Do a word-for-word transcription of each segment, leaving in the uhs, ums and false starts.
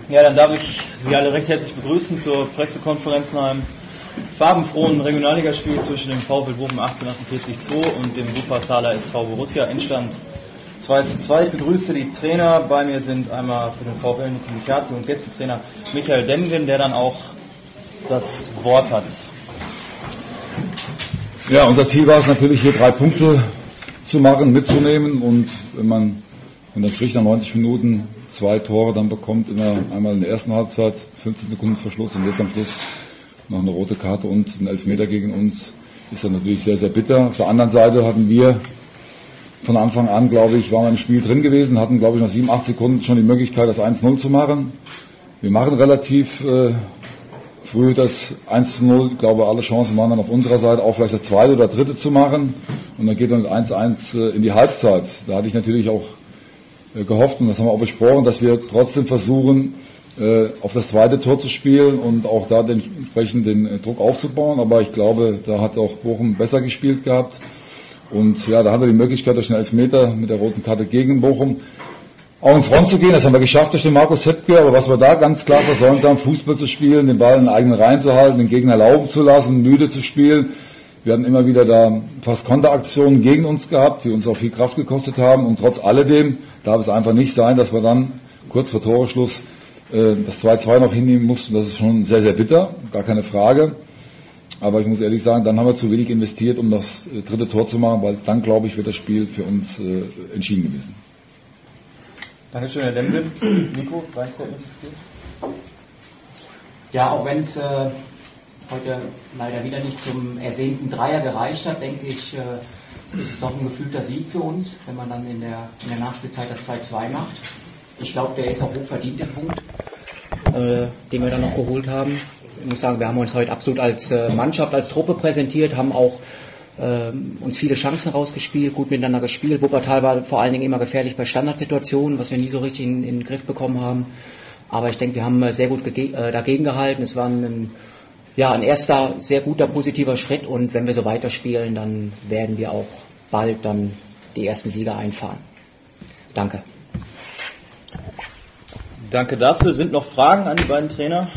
Ja, dann darf ich Sie alle recht herzlich begrüßen zur Pressekonferenz nach einem farbenfrohen Regionalligaspiel zwischen dem VfL Bochum achtzehnhundertachtundvierzig zwei und dem Wuppertaler S V Borussia. Endstand zwei zu zwei. Ich begrüße die Trainer. Bei mir sind einmal für den VfL Nico Michati und Gästetrainer Michael Demgen, der dann auch das Wort hat. Ja, unser Ziel war es natürlich, hier drei Punkte zu machen, mitzunehmen, und wenn man unterm Strich nach neunzig Minuten zwei Tore dann bekommt, immer einmal in der ersten Halbzeit, fünfzehn Sekunden Verschluss und jetzt am Schluss noch eine rote Karte und einen Elfmeter gegen uns, ist das natürlich sehr, sehr bitter. Auf der anderen Seite hatten wir von Anfang an, glaube ich, waren wir im Spiel drin gewesen, hatten, glaube ich, nach sieben, acht Sekunden schon die Möglichkeit, das eins null zu machen. Wir machen relativ äh, früh das eins zu null, ich glaube, alle Chancen waren dann auf unserer Seite, auch vielleicht das zweite oder dritte zu machen, und dann geht dann mit eins zu eins äh, in die Halbzeit. Da hatte ich natürlich auch äh, gehofft, und das haben wir auch besprochen, dass wir trotzdem versuchen, äh, auf das zweite Tor zu spielen und auch da den, entsprechend den äh, Druck aufzubauen, aber ich glaube, da hat auch Bochum besser gespielt gehabt, und ja, da hatten wir die Möglichkeit, durch den Elfmeter mit der roten Karte gegen Bochum auch in Front zu gehen. Das haben wir geschafft durch den Markus Heppke, aber was wir da ganz klar versäumt haben, Fußball zu spielen, den Ball in den eigenen Reihen zu halten, den Gegner laufen zu lassen, müde zu spielen. Wir hatten immer wieder da fast Konteraktionen gegen uns gehabt, die uns auch viel Kraft gekostet haben, und trotz alledem darf es einfach nicht sein, dass wir dann kurz vor Toreschluss äh, das zwei zu zwei noch hinnehmen mussten. Das ist schon sehr, sehr bitter, gar keine Frage. Aber ich muss ehrlich sagen, dann haben wir zu wenig investiert, um das äh, dritte Tor zu machen, weil dann, glaube ich, wird das Spiel für uns äh, entschieden gewesen. Dankeschön, Herr Demgen. Nico, Weißverhältnis des Spiels? Ja, auch wenn es äh, heute leider wieder nicht zum ersehnten Dreier gereicht hat, denke ich, äh, ist es doch ein gefühlter Sieg für uns, wenn man dann in der, in der Nachspielzeit das zwei zu zwei macht. Ich glaube, der ist auch hochverdient, der Punkt, äh, den wir dann noch geholt haben. Ich muss sagen, wir haben uns heute absolut als äh, Mannschaft, als Truppe präsentiert, haben auch äh, uns viele Chancen rausgespielt, gut miteinander gespielt. Wuppertal war vor allen Dingen immer gefährlich bei Standardsituationen, was wir nie so richtig in, in den Griff bekommen haben. Aber ich denke, wir haben sehr gut gege- äh, dagegen gehalten. Es war ein, ja, ein erster, sehr guter, positiver Schritt, und wenn wir so weiterspielen, dann werden wir auch bald dann die ersten Sieger einfahren. Danke. Danke dafür. Sind noch Fragen an die beiden Trainer?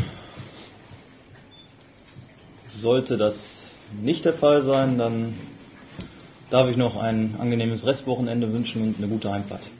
Sollte das nicht der Fall sein, dann darf ich noch ein angenehmes Restwochenende wünschen und eine gute Heimfahrt.